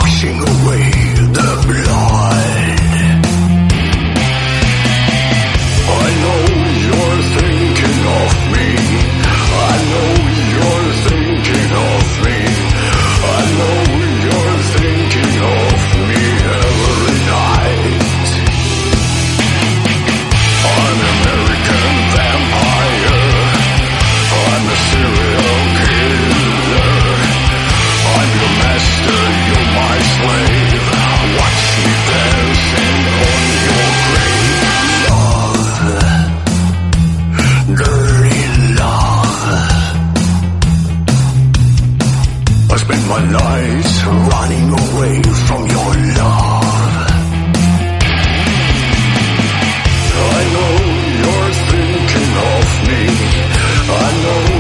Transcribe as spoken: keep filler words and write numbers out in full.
washing away the blood. I know you're thinking of me. I know you're thinking of me. I know you're thinking of me every night. I'm an American vampire. I'm a serial killer. I'm your master, you're my slave. Watch me dancing on your grave. Love, dirty love. I spend my nights running away from your love. I know you're thinking of me. I know